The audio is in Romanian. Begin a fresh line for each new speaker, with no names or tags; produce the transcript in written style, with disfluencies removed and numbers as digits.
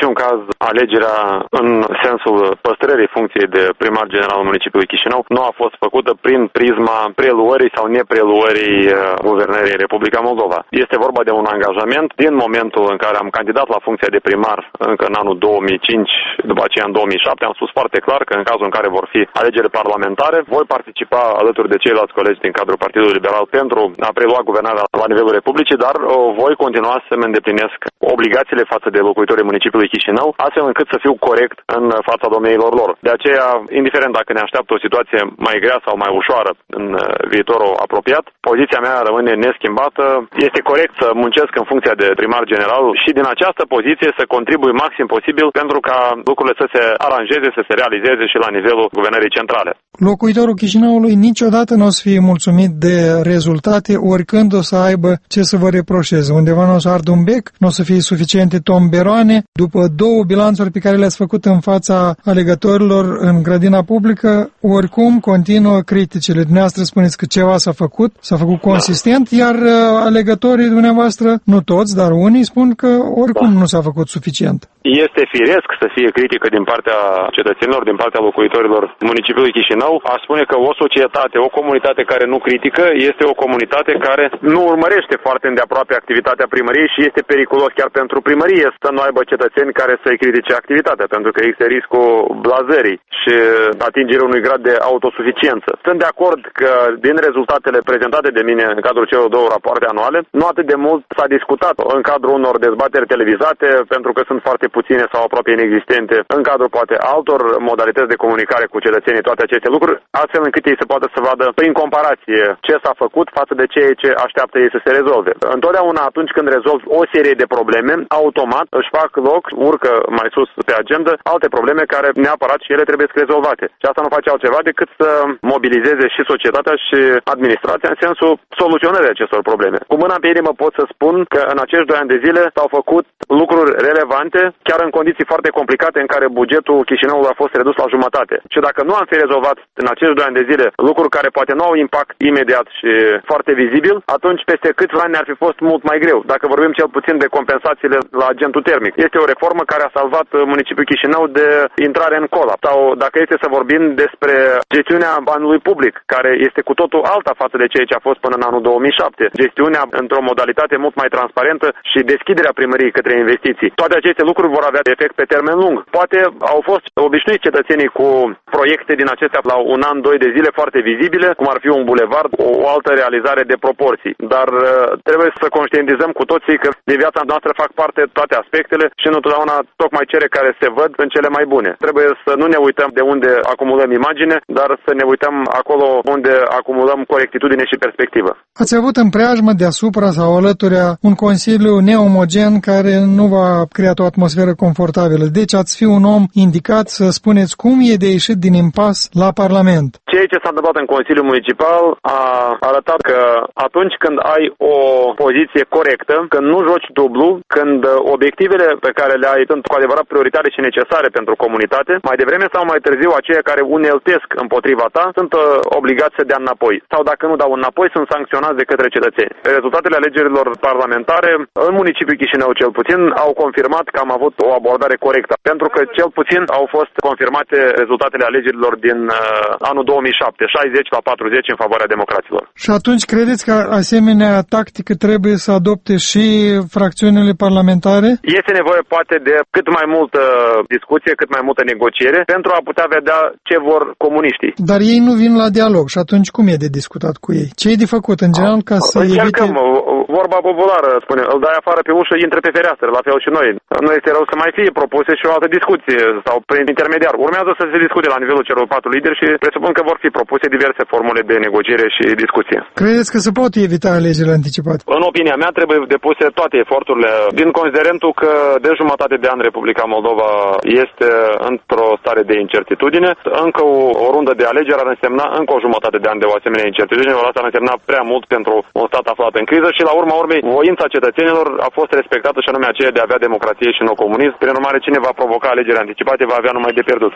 niciun caz alegerea în sensul păstrării funcției de primar general al municipiului Chișinău nu a fost făcută prin prisma preluării sau nepreluării guvernării Republica Moldova. Este vorba de un angajament din momentul în care am candidat la funcția de primar încă în anul 2005, după aceea în 2007, am spus foarte clar că în cazul în care vor fi alegeri parlamentare, voi participa alături de ceilalți colegi din cadrul Partidului Liberal pentru a prelua guvernarea la nivelul Republicii, dar voi continua să-mi îndeplinesc obligațiile față de locuitorii municipiului Chișinău, astfel încât să fiu corect în fața domniilor lor. De aceea, indiferent dacă ne așteaptă o situație mai grea sau mai ușoară în viitorul apropiat, poziția mea rămâne neschimbată. Este corect să muncesc în funcția de primar general și din această poziție să contribui maxim posibil pentru ca lucrurile să se aranjeze, să se realizeze și la nivelul guvernării centrale.
Locuitorul Chișinăului niciodată nu o să fie mulțumit de rezultate, oricând o să aibă ce să vă reproșeze. Undeva nu o să ardă un bec, nu o să fie suficiente tomberoane. După două bilanțuri pe care le-ați făcut în fața alegătorilor în grădina publică, oricum continuă criticile. Dumneavoastră spuneți că ceva s-a făcut consistent, iar alegătorii dumneavoastră, nu toți, dar unii spun că oricum nu s-a făcut suficient.
Este firesc să fie critică din partea cetățenilor, din partea locuitorilor municipiului Chișinău. Aș spune că o societate, o comunitate care nu critică, este o comunitate care nu urmărește foarte îndeaproape activitatea primăriei și este periculos chiar pentru primărie să nu aibă cetățeni care să-i critique activitatea, pentru că există riscul blazării și atingerea unui grad de autosuficiență. Sunt de acord că din rezultatele prezentate de mine în cadrul celor două rapoarte anuale, nu atât de mult s-a discutat în cadrul unor dezbateri televizate, pentru că sunt foarte puține sau aproape inexistente, în cadrul poate altor modalități de comunicare cu cetățenii, toate aceste lucruri, astfel încât ei se poată să vadă prin comparație ce s-a făcut față de ceea ce așteaptă ei să se rezolve. Întotdeauna atunci când rezolvi o serie de probleme, automat își fac loc, urcă mai sus pe agenda alte probleme care neapărat și ele trebuie rezolvate. Și asta nu face altceva decât să mobilizeze și societatea și administrația în sensul soluționării acestor probleme. Cu mâna pe inimă pot să spun că în acești 2 ani de zile s-au făcut lucruri relevante, chiar în condiții foarte complicate în care bugetul Chișinăului a fost redus la jumătate. Și dacă nu am fi rezolvat în acești 2 ani de zile lucruri care poate nu au impact imediat și foarte vizibil, atunci peste câțiva ani ar fi fost mult mai greu. Dacă vorbim cel puțin de compensațiile la agentul termic. Este o reformă care a salvat municipiul Chișinău de intrare în colaps. Sau dacă este să vorbim despre gestiunea banului public, care este cu totul alta față de ceea ce a fost până în anul 2007. Gestiunea într-o modalitate mult mai transparentă și deschiderea primăriei către investiții. Toate aceste lucruri vor avea efect pe termen lung. Poate au fost obișnuiți cetățenii cu proiecte din acestea la 1 an, 2 de zile foarte vizibile, cum ar fi un bulevard, o altă realizare de proporții. Dar trebuie să conștientizăm cu toții că de viața noastră fac parte toate aspectele și nu totdeauna tocmai cele care se văd în cele mai bune. Trebuie să nu ne uităm de unde acumulăm imagine, dar să ne uităm acolo unde acumulăm corectitudine și perspectivă.
Ați avut în preajmă deasupra sau alăturea un consiliu neomogen care nu va crea o atmosferă confortabilă. Deci ați fi un om indicat să spuneți cum e de ieșit din impas la Parlament.
Ceea ce s-a întâmplat în Consiliul Municipal a arătat că atunci când ai o poziție corectă, când nu joci dublu, când obiectivele pe care le ai sunt cu adevărat prioritare și necesare pentru comunitate, mai devreme sau mai târziu aceia care uneltesc împotriva ta sunt obligați să dea înapoi. Sau dacă nu dau înapoi, sunt sancționați de către cetățeni. Rezultatele alegerilor parlamentare în municipiul Chișinău cel puțin au confirmat că am avut o abordare corectă, pentru că cel puțin au fost confirmate rezultatele alegerilor din anul 2007, 60 la 40 în favoarea democraților.
Și atunci credeți că asemenea tactică trebuie să adopte și fracțiunile parlamentare?
Este nevoie poate de cât mai multă discuție, cât mai multă negociere pentru a putea vedea ce vor comuniștii.
Dar ei nu vin la dialog și atunci cum e de discutat cu ei? Ce e de făcut în general ca să evite...
Vorba populară spune, îl dai afară pe ușă, intre pe fereastră, la fel și noi. Nu este rău să mai fie propuse și o altă discuție sau prin intermediar. Urmează să se discute la nivelul celor 4 lideri și presupun că vor fi propuse diverse formule de negociere și discuție.
Credeți că se pot evita alegerile anticipate?
În opinia mea trebuie depuse toate eforturile, din considerentul că de jumătate de an Republica Moldova este într-o stare de incertitudine. Încă o rundă de alegeri ar însemna încă o jumătate de an de o asemenea incertitudine, ori asta ar însemna prea mult pentru un stat aflat în criză și la urma urmei voința cetățenilor a fost respectată și anume aceea de a avea democrație și nu comunism. Prin urmare, cine va provoca alegeri anticipate va avea numai de pierdut.